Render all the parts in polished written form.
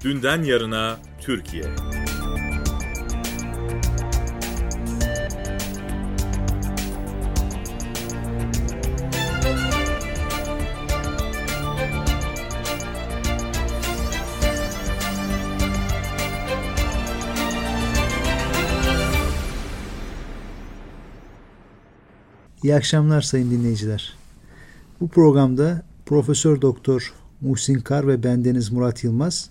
Dünden yarına Türkiye. İyi akşamlar sayın dinleyiciler. Bu programda Profesör Doktor Muhsin Kar ve bendeniz Murat Yılmaz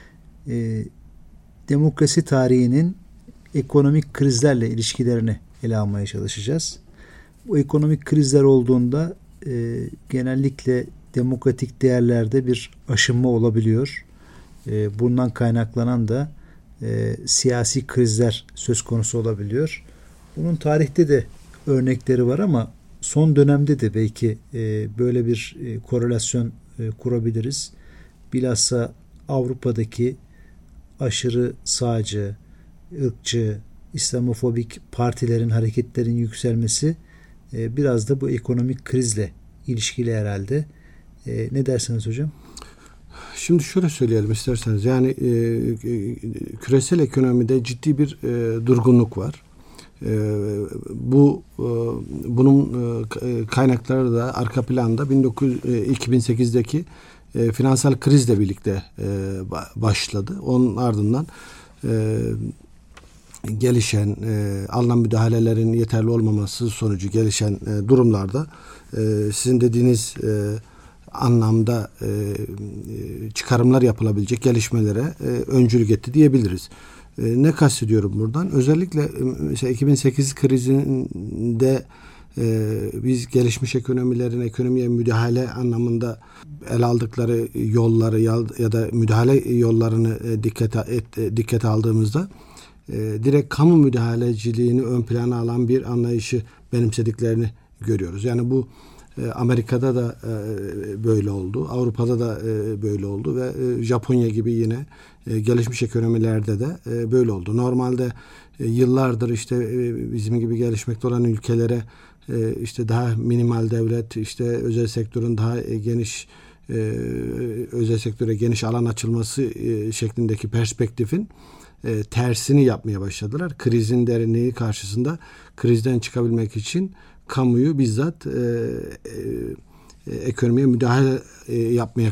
demokrasi tarihinin ekonomik krizlerle ilişkilerini ele almaya çalışacağız. Bu ekonomik krizler olduğunda genellikle demokratik değerlerde bir aşınma olabiliyor. Bundan kaynaklanan da siyasi krizler söz konusu olabiliyor. Bunun tarihte de örnekleri var ama son dönemde de belki böyle bir korelasyon kurabiliriz. Bilhassa Avrupa'daki aşırı sağcı, ırkçı, İslamofobik partilerin, hareketlerin yükselmesi biraz da bu ekonomik krizle ilişkili herhalde. Ne dersiniz hocam? Şimdi şöyle söyleyelim isterseniz. Yani küresel ekonomide ciddi bir durgunluk var. Bunun kaynakları da arka planda 2008'deki finansal krizle birlikte başladı. Onun ardından gelişen alınan müdahalelerin yeterli olmaması sonucu gelişen durumlarda sizin dediğiniz anlamda çıkarımlar yapılabilecek gelişmelere öncülük etti diyebiliriz. Ne kastediyorum buradan? Özellikle mesela 2008 krizinde biz gelişmiş ekonomilerin ekonomiye müdahale anlamında ele aldıkları yolları ya da müdahale yollarını dikkate aldığımızda direkt kamu müdahaleciliğini ön plana alan bir anlayışı benimsediklerini görüyoruz. Yani bu Amerika'da da böyle oldu, Avrupa'da da böyle oldu ve Japonya gibi yine gelişmiş ekonomilerde de böyle oldu. Normalde yıllardır işte bizim gibi gelişmekte olan ülkelere işte daha minimal devlet, işte özel sektörün daha geniş özel sektöre geniş alan açılması şeklindeki perspektifin tersini yapmaya başladılar. Krizin derinliği karşısında krizden çıkabilmek için kamuyu bizzat ekonomiye müdahale yapmaya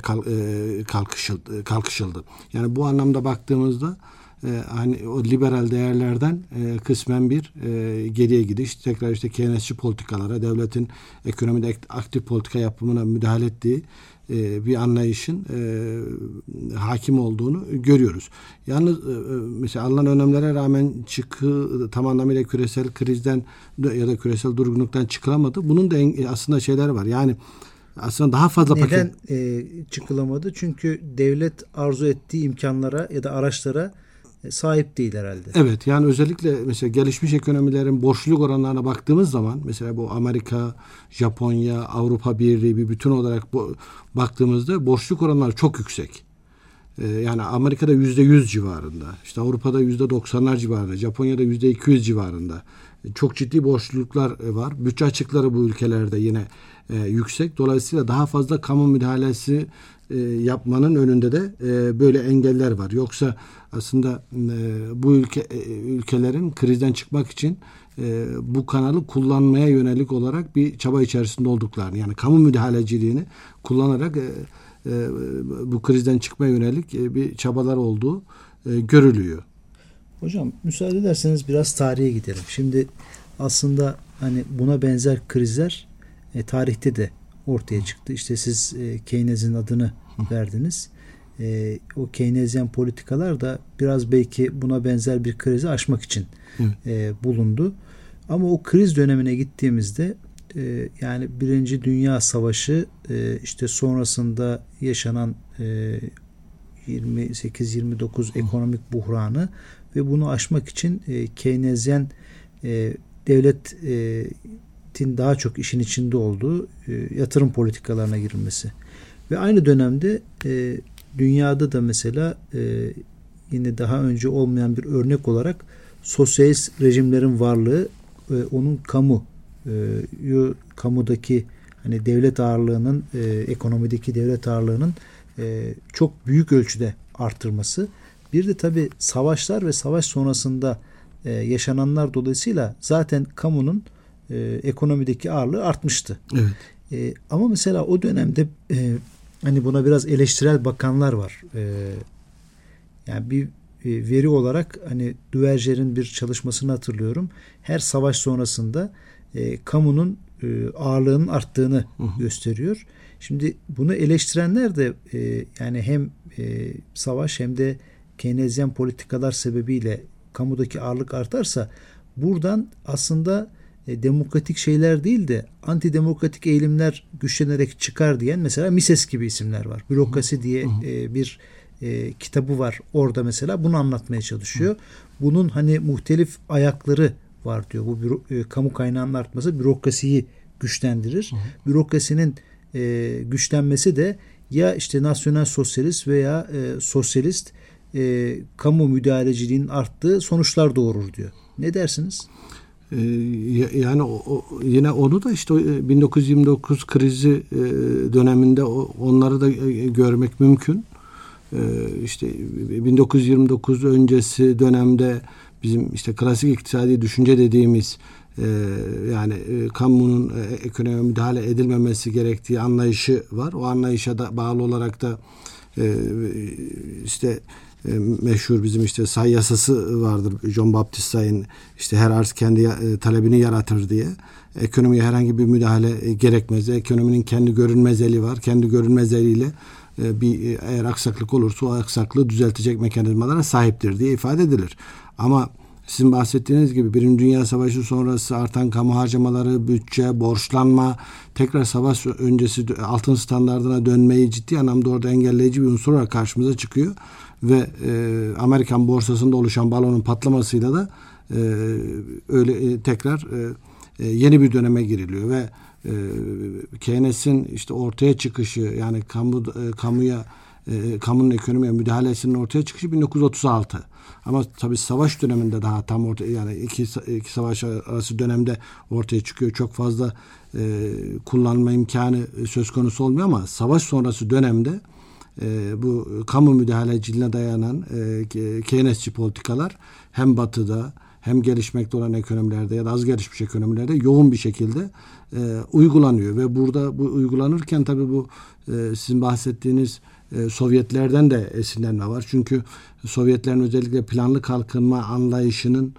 kalkışıldı. Yani bu anlamda baktığımızda hani o liberal değerlerden kısmen bir geriye gidiş, tekrar işte Keynesçi politikalara, devletin ekonomide aktif politika yapımına müdahale ettiği bir anlayışın hakim olduğunu görüyoruz. Yalnız mesela alınan önlemlere rağmen tam anlamıyla küresel krizden ya da küresel durgunluktan çıkılamadı. Bunun da aslında şeyler var. Yani aslında daha fazla neden çıkılamadı? Çünkü devlet arzu ettiği imkanlara ya da araçlara sahip değil herhalde. Evet, yani özellikle mesela gelişmiş ekonomilerin borçluluk oranlarına baktığımız zaman mesela bu Amerika, Japonya, Avrupa Birliği bir bütün olarak baktığımızda borçluluk oranları çok yüksek. Yani Amerika'da %100 civarında, işte Avrupa'da %90'lar civarında, Japonya'da %200 civarında. Çok ciddi borçluluklar var. Bütçe açıkları bu ülkelerde yine yüksek. Dolayısıyla daha fazla kamu müdahalesi yapmanın önünde de böyle engeller var. Yoksa aslında bu ülkelerin krizden çıkmak için bu kanalı kullanmaya yönelik olarak bir çaba içerisinde olduklarını, yani kamu müdahaleciliğini kullanarak bu krizden çıkmaya yönelik bir çabalar olduğu görülüyor. Hocam müsaade ederseniz biraz tarihe gidelim. Şimdi aslında hani buna benzer krizler tarihte de ortaya çıktı. İşte siz Keynes'in adını verdiniz. O Keynesyen politikalar da biraz belki buna benzer bir krizi aşmak için bulundu. Ama o kriz dönemine gittiğimizde yani Birinci Dünya Savaşı işte sonrasında yaşanan 28-29 ekonomik buhranı ve bunu aşmak için Keynesyen devletin daha çok işin içinde olduğu yatırım politikalarına girilmesi. Ve aynı dönemde dünyada da mesela yine daha önce olmayan bir örnek olarak sosyalist rejimlerin varlığı, onun kamudaki hani devlet ağırlığının, ekonomideki devlet ağırlığının çok büyük ölçüde artırması. Bir de tabii savaşlar ve savaş sonrasında yaşananlar dolayısıyla zaten kamunun ekonomideki ağırlığı artmıştı. Evet. Ama mesela o dönemde hani buna biraz eleştirel bakanlar var. Yani bir veri olarak hani Duverger'in bir çalışmasını hatırlıyorum. Her savaş sonrasında kamunun ağırlığının arttığını gösteriyor. Şimdi bunu eleştirenler de yani hem savaş hem de Keynesyen politikalar sebebiyle kamudaki ağırlık artarsa buradan aslında demokratik şeyler değil de antidemokratik eğilimler güçlenerek çıkar diyen mesela Mises gibi isimler var. Bürokrasi diye bir kitabı var. Orada mesela bunu anlatmaya çalışıyor. Bunun hani muhtelif ayakları var diyor. Bu kamu kaynağının artması bürokrasiyi güçlendirir. Bürokrasinin güçlenmesi de ya işte nasyonel sosyalist veya sosyalist kamu müdahaleciliğinin arttığı sonuçlar doğurur diyor. Ne dersiniz? Yani yine onu da işte 1929 krizi döneminde onları da görmek mümkün. İşte 1929 öncesi dönemde bizim işte klasik iktisadi düşünce dediğimiz yani kamunun ekonomiye müdahale edilmemesi gerektiği anlayışı var. O anlayışa da bağlı olarak da işte meşhur bizim işte say yasası vardır. John Baptist Say'ın işte her arz kendi talebini yaratır diye. Ekonomiye herhangi bir müdahale gerekmez. Ekonominin kendi görünmez eli var. Kendi görünmez eliyle eğer aksaklık olursa o aksaklığı düzeltecek mekanizmalara sahiptir diye ifade edilir. Ama sizin bahsettiğiniz gibi Birinci Dünya Savaşı sonrası artan kamu harcamaları, bütçe, borçlanma, tekrar savaş öncesi altın standardına dönmeyi ciddi anlamda orada engelleyici bir unsur olarak karşımıza çıkıyor. Ve Amerikan borsasında oluşan balonun patlamasıyla da tekrar yeni bir döneme giriliyor ve Keynes'in işte ortaya çıkışı yani kamunun ekonomiye müdahalesinin ortaya çıkışı 1936. Ama tabii savaş döneminde daha tam yani iki savaş arası dönemde ortaya çıkıyor. Çok fazla kullanma imkanı söz konusu olmuyor ama savaş sonrası dönemde bu kamu müdahaleciliğine dayanan Keynesçi politikalar hem batıda hem gelişmekte olan ekonomilerde ya da az gelişmiş ekonomilerde yoğun bir şekilde uygulanıyor ve burada bu uygulanırken tabii bu sizin bahsettiğiniz Sovyetlerden de esinlenme var. Çünkü Sovyetlerin özellikle planlı kalkınma anlayışının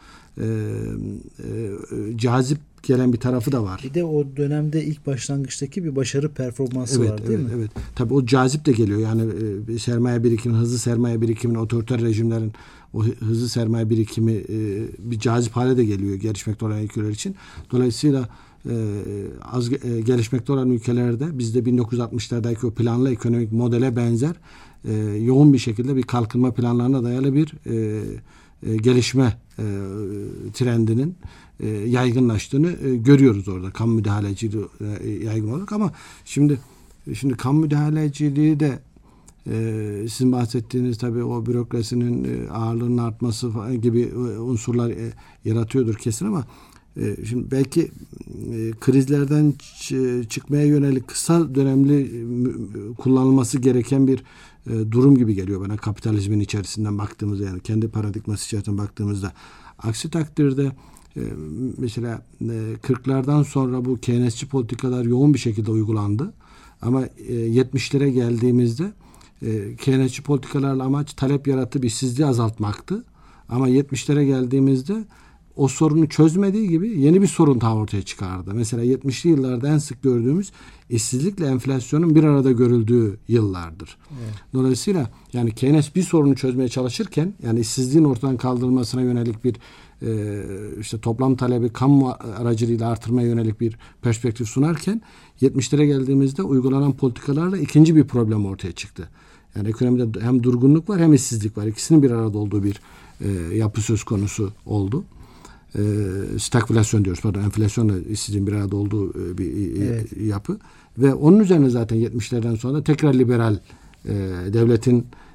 cazip gelen bir tarafı da var. Bir de o dönemde ilk başlangıçtaki bir başarı performansı var değil mi? Evet. Tabii o cazip de geliyor. Yani sermaye birikimi, hızlı sermaye birikiminin otoriter rejimlerin o hızlı sermaye birikimi bir cazip hale de geliyor gelişmekte olan ülkeler için. Dolayısıyla az gelişmekte olan ülkelerde bizde 1960'lardaki o planlı ekonomik modele benzer yoğun bir şekilde bir kalkınma planlarına dayalı bir gelişme trendinin yaygınlaştığını görüyoruz orada. Kamu müdahaleciliği yaygın olarak ama şimdi kamu müdahaleciliği de sizin bahsettiğiniz tabii o bürokrasinin ağırlığının artması falan gibi unsurlar yaratıyordur kesin ama şimdi belki krizlerden çıkmaya yönelik kısa dönemli kullanılması gereken bir durum gibi geliyor bana kapitalizmin içerisinden baktığımızda yani kendi paradigması içerisinden baktığımızda. Aksi takdirde mesela 40'lardan sonra bu Keynesçi politikalar yoğun bir şekilde uygulandı. Ama 70'lere geldiğimizde Keynesçi politikalarla amaç talep yaratıp işsizliği azaltmaktı. Ama 70'lere geldiğimizde o sorunu çözmediği gibi yeni bir sorun daha ortaya çıkardı. Mesela 70'li yıllarda en sık gördüğümüz işsizlikle enflasyonun bir arada görüldüğü yıllardır. Evet. Dolayısıyla yani Keynes bir sorunu çözmeye çalışırken yani işsizliğin ortadan kaldırılmasına yönelik bir işte toplam talebi kamu aracılığıyla artırmaya yönelik bir perspektif sunarken 70'lere geldiğimizde uygulanan politikalarla ikinci bir problem ortaya çıktı. Yani ekonomide hem durgunluk var hem işsizlik var. İkisinin bir arada olduğu bir yapı söz konusu oldu. Stagflasyon diyoruz. Pardon, enflasyonla işsizliğin bir arada olduğu bir yapı. Ve onun üzerine zaten 70'lerden sonra tekrar liberal devletin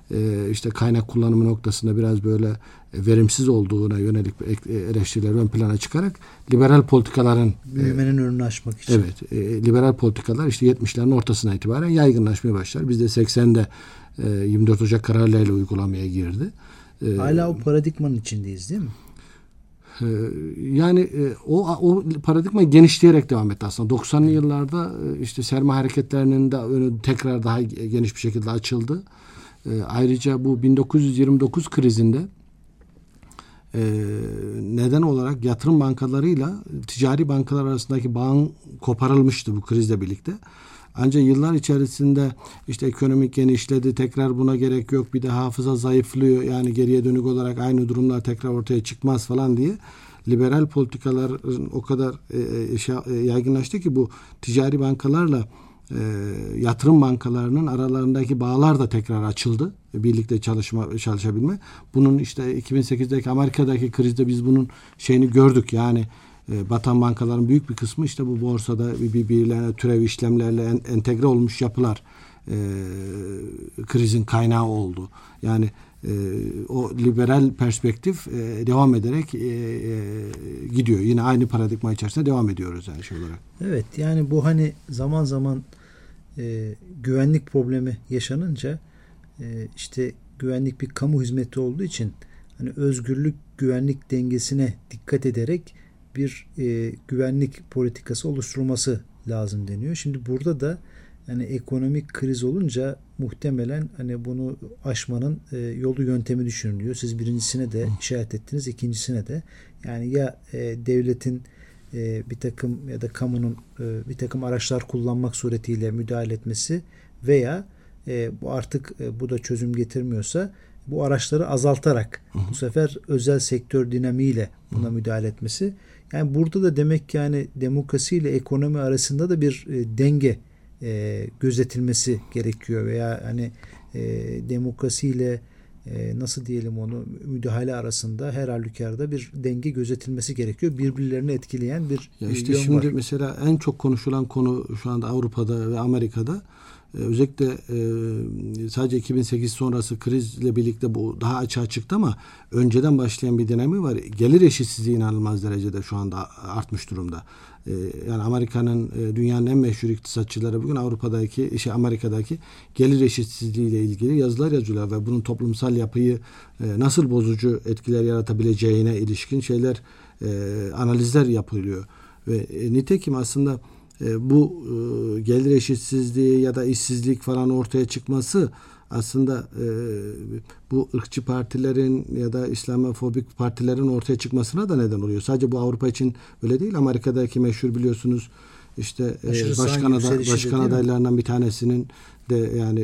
işte kaynak kullanımı noktasında biraz böyle verimsiz olduğuna yönelik eleştiriler ön plana çıkarak liberal politikaların büyümenin önünü açmak için. Evet, liberal politikalar işte 70'lerin ortasına itibaren yaygınlaşmaya başlar. Bizde 80'de 24 Ocak kararlarıyla uygulamaya girdi. Hala o paradigmanın içindeyiz değil mi? Yani o paradigma genişleyerek devam etti aslında. 90'lı yıllarda işte sermaye hareketlerinin de önü tekrar daha geniş bir şekilde açıldı. Ayrıca bu 1929 krizinde neden olarak yatırım bankalarıyla ticari bankalar arasındaki bağın koparılmıştı bu krizle birlikte. Ancak yıllar içerisinde işte ekonomik genişledi, tekrar buna gerek yok, bir de hafıza zayıflıyor, yani geriye dönük olarak aynı durumlar tekrar ortaya çıkmaz falan diye liberal politikalar o kadar yaygınlaştı ki bu ticari bankalarla yatırım bankalarının aralarındaki bağlar da tekrar açıldı. Birlikte çalışabilme. Bunun işte 2008'deki Amerika'daki krizde biz bunun şeyini gördük. Yani batan bankaların büyük bir kısmı işte bu borsada birbirlerine türev işlemlerle entegre olmuş yapılar krizin kaynağı oldu. Yani o liberal perspektif devam ederek gidiyor. Yine aynı paradigma içerisinde devam ediyoruz her şey olarak. Evet, yani bu hani zaman zaman güvenlik problemi yaşanınca işte güvenlik bir kamu hizmeti olduğu için hani özgürlük güvenlik dengesine dikkat ederek bir güvenlik politikası oluşturulması lazım deniyor. Şimdi burada da yani ekonomik kriz olunca muhtemelen hani bunu aşmanın yolu yöntemi düşünülüyor. Siz birincisine de işaret ettiniz, ikincisine de. Yani ya devletin bir takım ya da kamunun bir takım araçlar kullanmak suretiyle müdahale etmesi veya bu artık bu da çözüm getirmiyorsa bu araçları azaltarak bu sefer özel sektör dinamiğiyle buna müdahale etmesi. Yani burada da demek ki yani demokrasi ile ekonomi arasında da bir denge gözetilmesi gerekiyor veya hani demokrasi ile nasıl diyelim onu müdahale arasında her halükarda bir denge gözetilmesi gerekiyor. Birbirlerini etkileyen bir işte yön şimdi var. mesela en çok konuşulan konu şu anda Avrupa'da ve Amerika'da özellikle sadece 2008 sonrası krizle birlikte bu daha açığa çıktı ama önceden başlayan bir dinamiği var. Gelir eşitsizliği inanılmaz derecede şu anda artmış durumda. Yani Amerika'nın dünyanın en meşhur iktisatçıları bugün Amerika'daki gelir eşitsizliği ile ilgili yazılar yazıyorlar ve bunun toplumsal yapıyı nasıl bozucu etkiler yaratabileceğine ilişkin analizler yapılıyor. Ve nitekim aslında bu gelir eşitsizliği ya da işsizlik falan ortaya çıkması aslında bu ırkçı partilerin ya da İslamofobik partilerin ortaya çıkmasına da neden oluyor. Sadece bu Avrupa için öyle değil. Amerika'daki meşhur biliyorsunuz işte başkan adaylarından bir tanesinin de yani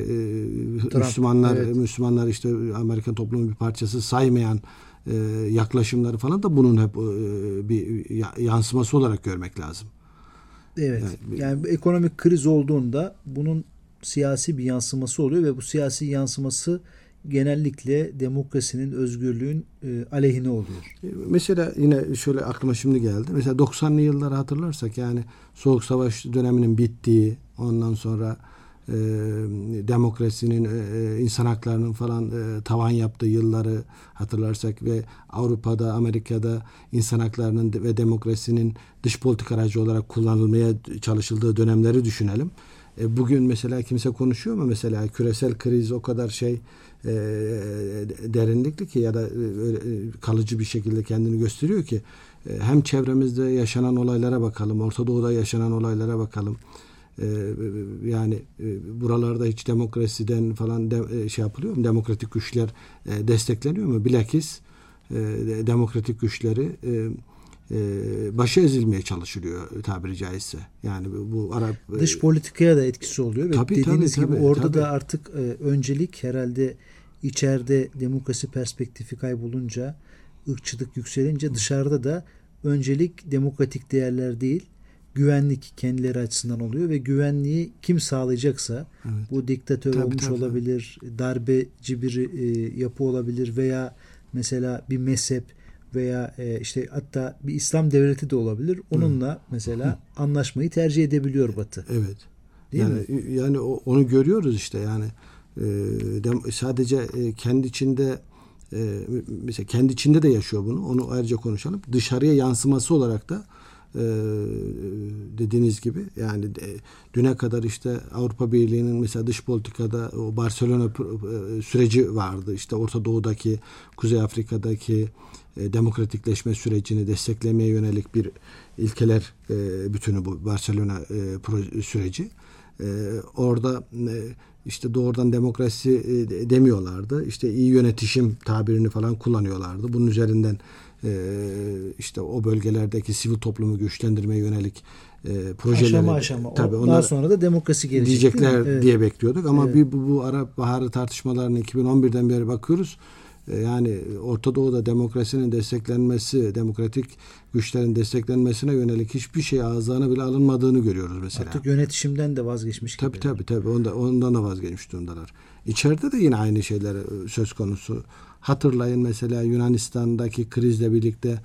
Müslümanlar işte Amerikan toplumunun bir parçası saymayan yaklaşımları falan da bunun hep bir yansıması olarak görmek lazım. Evet. Yani ekonomik kriz olduğunda bunun siyasi bir yansıması oluyor ve bu siyasi yansıması genellikle demokrasinin, özgürlüğün aleyhine oluyor. Mesela yine şöyle aklıma şimdi geldi. Mesela 90'lı yılları hatırlarsak yani Soğuk Savaş döneminin bittiği, ondan sonra demokrasinin, insan haklarının falan tavan yaptığı yılları hatırlarsak ve Avrupa'da, Amerika'da insan haklarının ve demokrasinin dış politika aracı olarak kullanılmaya çalışıldığı dönemleri düşünelim. Bugün mesela kimse konuşuyor mu? Mesela küresel kriz o kadar derinlikli ki ya da kalıcı bir şekilde kendini gösteriyor ki hem çevremizde yaşanan olaylara bakalım, Orta Doğu'da yaşanan olaylara bakalım. Yani buralarda hiç demokrasiden falan yapılıyor mu? Demokratik güçler destekleniyor mu? Bilakis demokratik güçleri başı ezilmeye çalışılıyor tabiri caizse. Yani bu Arap dış politikaya da etkisi oluyor ve dediğiniz gibi orada da artık öncelik herhalde içeride demokrasi perspektifi kaybolunca, ırkçılık yükselince dışarıda da öncelik demokratik değerler değil, güvenlik kendileri açısından oluyor ve güvenliği kim sağlayacaksa bu diktatör olmuş olabilir, darbeci bir yapı olabilir veya mesela bir mezhep veya işte hatta bir İslam devleti de olabilir. Onunla mesela anlaşmayı tercih edebiliyor Batı. Evet. Değil mi? Yani onu görüyoruz işte yani Sadece kendi içinde mesela kendi içinde de yaşıyor bunu. Onu ayrıca konuşalım. Dışarıya yansıması olarak da dediğiniz gibi yani düne kadar işte Avrupa Birliği'nin mesela dış politikada o Barcelona süreci vardı. İşte Orta Doğu'daki, Kuzey Afrika'daki demokratikleşme sürecini desteklemeye yönelik bir ilkeler bütünü bu Barcelona süreci. Orada işte doğrudan demokrasi demiyorlardı. İşte iyi yönetişim tabirini falan kullanıyorlardı. Bunun üzerinden işte o bölgelerdeki sivil toplumu güçlendirmeye yönelik projeleri aşama. Tabii Daha sonra da demokrasi gelecek diyecekler evet. diye bekliyorduk ama Evet. bu Arap Baharı tartışmalarına 2011'den beri bakıyoruz. Yani Orta Doğu'da demokrasinin desteklenmesi, demokratik güçlerin desteklenmesine yönelik hiçbir şey ağızlarına bile alınmadığını görüyoruz mesela. Artık yönetişimden de vazgeçmiş gibi. Tabii. Ondan da vazgeçmiş durumdalar. İçeride de yine aynı şeyler söz konusu. Hatırlayın mesela Yunanistan'daki krizle birlikte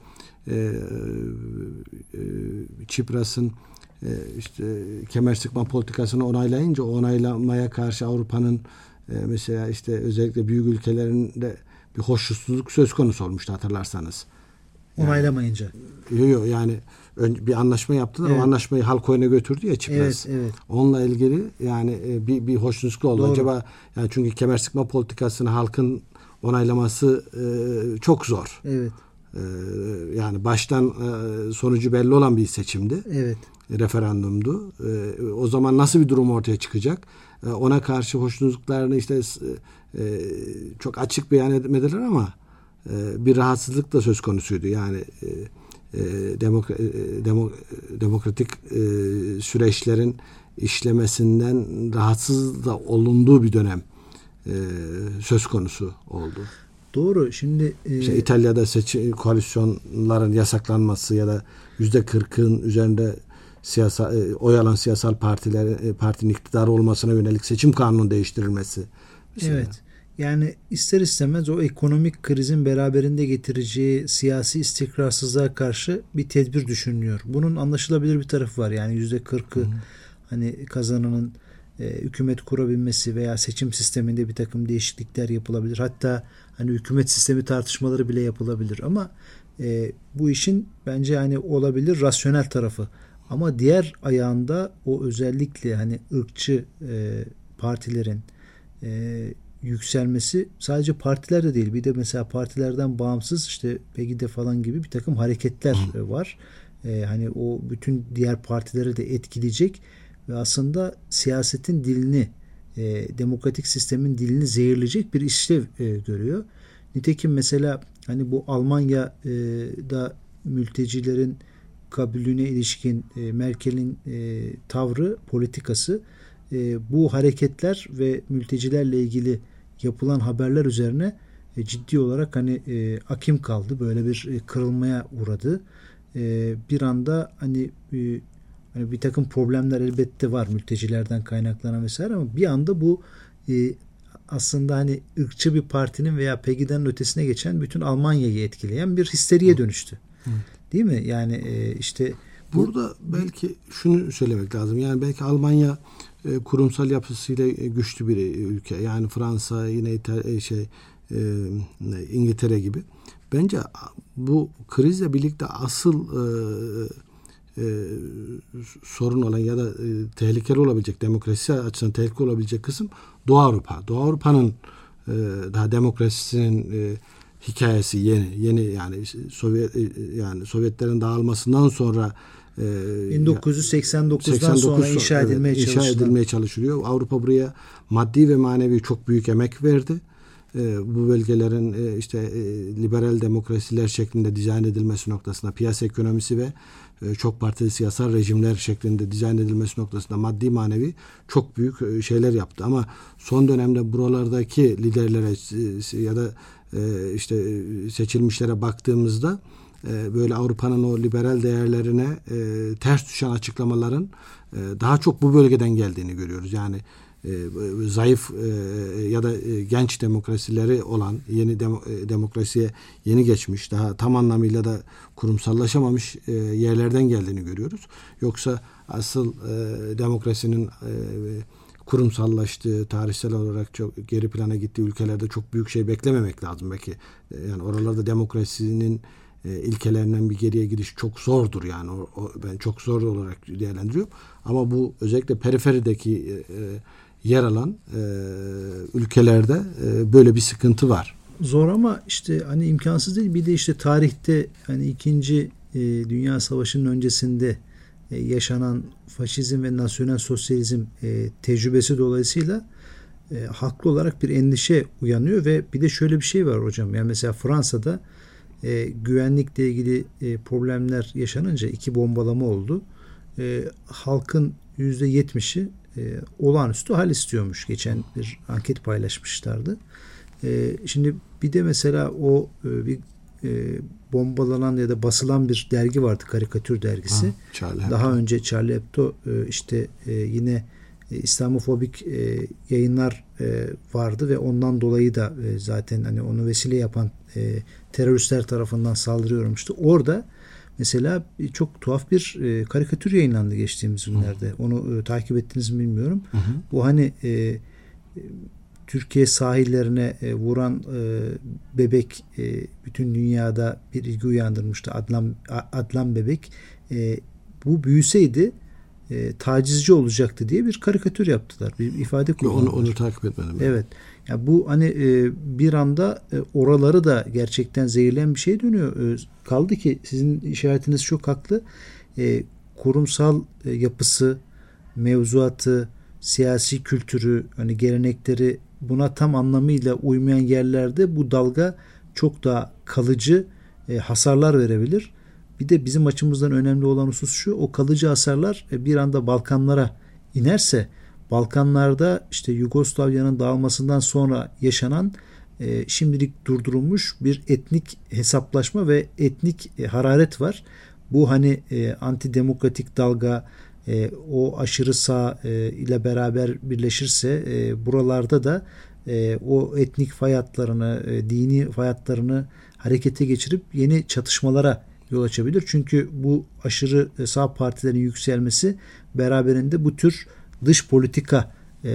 Çipras'ın işte kemer sıkma politikasını onaylayınca onaylamaya karşı Avrupa'nın mesela işte özellikle büyük ülkelerinde bir hoşnutsuzluk söz konusu olmuştu hatırlarsanız. Onaylamayınca. Yok yani bir anlaşma yaptılar. Evet. O anlaşmayı halk oyuna götürdü ya Çipras. Evet. Onunla ilgili yani bir hoşnutsuzluk oldu. Doğru. Acaba yani çünkü kemer sıkma politikasını halkın onaylaması çok zor. Evet. Yani baştan sonucu belli olan bir seçimdi. Evet. Referandumdu. O zaman nasıl bir durum ortaya çıkacak? Ona karşı hoşnutsuzluklarını işte çok açık beyan etmediler ama bir rahatsızlık da söz konusuydu. Yani demokratik süreçlerin işlemesinden rahatsız da olunduğu bir dönem söz konusu oldu. Doğru. Şimdi İtalya'da koalisyonların yasaklanması ya da %40'ın üzerinde oy alan siyasal partinin iktidarı olmasına yönelik seçim kanunun değiştirilmesi. Mesela. Evet. Yani ister istemez o ekonomik krizin beraberinde getireceği siyasi istikrarsızlığa karşı bir tedbir düşünülüyor. Bunun anlaşılabilir bir tarafı var. Yani %40'ı hani kazananın hükümet kurabilmesi veya seçim sisteminde bir takım değişiklikler yapılabilir. Hatta hani hükümet sistemi tartışmaları bile yapılabilir. Ama bu işin bence hani olabilir rasyonel tarafı. Ama diğer ayağında o özellikle hani ırkçı partilerin yükselmesi sadece partilerde değil. Bir de mesela partilerden bağımsız işte PEGİ'de falan gibi bir takım hareketler var. Hani o bütün diğer partileri de etkileyecek ve aslında siyasetin dilini, demokratik sistemin dilini zehirleyecek bir işlev görüyor. Nitekim mesela hani bu Almanya'da mültecilerin kabulüne ilişkin Merkel'in tavrı, politikası bu hareketler ve mültecilerle ilgili yapılan haberler üzerine ciddi olarak hani akim kaldı. Böyle bir kırılmaya uğradı. Bir anda hani bir takım problemler elbette var mültecilerden kaynaklanan vesaire ama bir anda bu aslında hani ırkçı bir partinin veya PEGİ'den ötesine geçen bütün Almanya'yı etkileyen bir histeriye dönüştü. Değil mi? Yani işte burada belki şunu söylemek lazım. Yani belki Almanya kurumsal yapısıyla güçlü bir ülke. Yani Fransa, yine İngiltere gibi. Bence bu krizle birlikte asıl sorun olan ya da tehlikeli olabilecek, demokrasi açısından tehlikeli olabilecek kısım Doğu Avrupa. Doğu Avrupa'nın daha demokrasisinin hikayesi yeni yani Sovyetlerin dağılmasından sonra 1989'dan sonra inşa edilmeye çalışılıyor. Avrupa buraya maddi ve manevi çok büyük emek verdi. Bu bölgelerin işte liberal demokrasiler şeklinde dizayn edilmesi noktasında, piyasa ekonomisi ve çok partili siyasal rejimler şeklinde dizayn edilmesi noktasında maddi manevi çok büyük şeyler yaptı. Ama son dönemde buralardaki liderlere ya da işte seçilmişlere baktığımızda böyle Avrupa'nın o liberal değerlerine ters düşen açıklamaların daha çok bu bölgeden geldiğini görüyoruz. Yani zayıf ya da genç demokrasileri olan demokrasiye yeni geçmiş, daha tam anlamıyla da kurumsallaşamamış yerlerden geldiğini görüyoruz. Yoksa asıl demokrasinin kurumsallaştığı, tarihsel olarak çok geri plana gittiği ülkelerde çok büyük şey beklememek lazım belki. Yani oralarda demokrasinin ilkelerinden bir geriye gidiş çok zordur yani. Ben çok zor olarak değerlendiriyorum. Ama bu özellikle periferideki yer alan ülkelerde böyle bir sıkıntı var. Zor ama işte hani imkansız değil. Bir de işte tarihte hani 2. Dünya Savaşı'nın öncesinde yaşanan faşizm ve nasyonel sosyalizm tecrübesi dolayısıyla haklı olarak bir endişe uyanıyor ve bir de şöyle bir şey var hocam. Yani mesela Fransa'da güvenlikle ilgili problemler yaşanınca 2 bombalama oldu. Halkın %70'i olağanüstü hal istiyormuş. Geçen bir anket paylaşmışlardı. Şimdi bir de mesela o bir bombalanan ya da basılan bir dergi vardı, karikatür dergisi. Daha önce Charlie Hebdo işte yine İslamofobik yayınlar vardı ve ondan dolayı da zaten hani onu vesile yapan teröristler tarafından saldırıyormuştu. Orada mesela çok tuhaf bir karikatür yayınlandı geçtiğimiz günlerde. Onu takip ettiniz mi bilmiyorum. Bu hani Türkiye sahillerine vuran bebek bütün dünyada bir ilgi uyandırmıştı. Adnan bebek. Bu büyüseydi tacizci olacaktı diye bir karikatür yaptılar. Bir ifade kullandılar. Onu takip etmedim. Evet. Ya bu hani bir anda oraları da gerçekten zehirleyen bir şey dönüyor. Kaldı ki sizin işaretiniz çok haklı. Kurumsal yapısı, mevzuatı, siyasi kültürü, hani gelenekleri buna tam anlamıyla uymayan yerlerde bu dalga çok daha kalıcı hasarlar verebilir. Bir de bizim açımızdan önemli olan husus şu, o kalıcı hasarlar bir anda Balkanlara inerse, Balkanlarda işte Yugoslavya'nın dağılmasından sonra yaşanan şimdilik durdurulmuş bir etnik hesaplaşma ve etnik hararet var. Bu hani antidemokratik dalga o aşırı sağ ile beraber birleşirse buralarda da o etnik fay hatlarını, dini fay hatlarını harekete geçirip yeni çatışmalara yol açabilir. Çünkü bu aşırı sağ partilerin yükselmesi beraberinde bu tür dış politika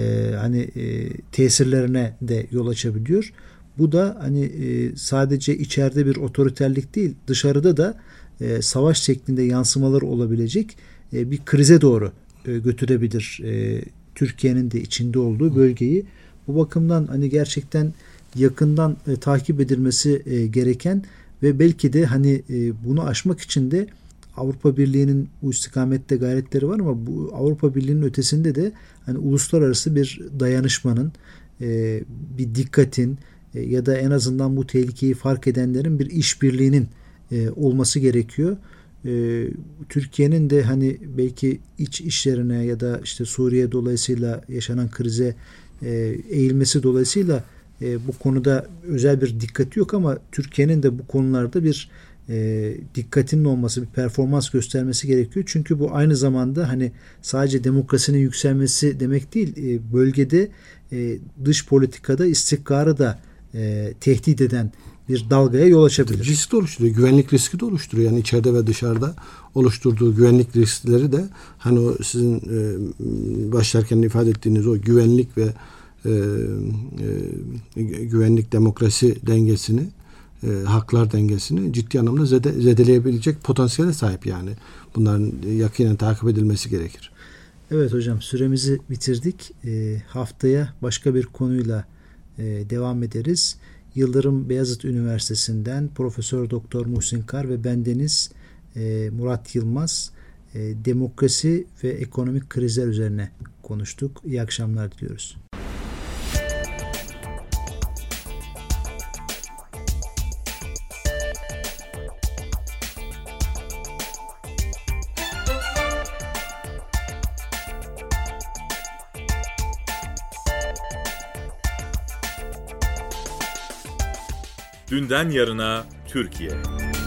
tesirlerine de yol açabiliyor. Bu da hani sadece içeride bir otoriterlik değil, dışarıda da savaş şeklinde yansımaları olabilecek bir krize doğru götürebilir Türkiye'nin de içinde olduğu bölgeyi. Bu bakımdan hani gerçekten yakından takip edilmesi gereken ve belki de hani bunu aşmak için de Avrupa Birliği'nin bu istikamette gayretleri var ama bu Avrupa Birliği'nin ötesinde de hani uluslararası bir dayanışmanın, bir dikkatin ya da en azından bu tehlikeyi fark edenlerin bir işbirliğinin olması gerekiyor. Türkiye'nin de hani belki iç işlerine ya da işte Suriye dolayısıyla yaşanan krize eğilmesi dolayısıyla bu konuda özel bir dikkati yok ama Türkiye'nin de bu konularda bir dikkatinin olması, bir performans göstermesi gerekiyor. Çünkü bu aynı zamanda hani sadece demokrasinin yükselmesi demek değil, bölgede dış politikada istikrarı da tehdit eden bir dalgaya yol açabilir. Risk de oluşturuyor. Güvenlik riski de oluşturuyor. Yani içeride ve dışarıda oluşturduğu güvenlik riskleri de hani o sizin başlarken ifade ettiğiniz o güvenlik ve güvenlik demokrasi dengesini, haklar dengesini ciddi anlamda zedeleyebilecek potansiyele sahip yani. Bunların yakinen takip edilmesi gerekir. Evet hocam, süremizi bitirdik. Haftaya başka bir konuyla devam ederiz. Yıldırım Beyazıt Üniversitesi'nden Profesör Doktor Muhsin Kar ve bendeniz Murat Yılmaz demokrasi ve ekonomik krizler üzerine konuştuk. İyi akşamlar diliyoruz. Dünden yarına Türkiye.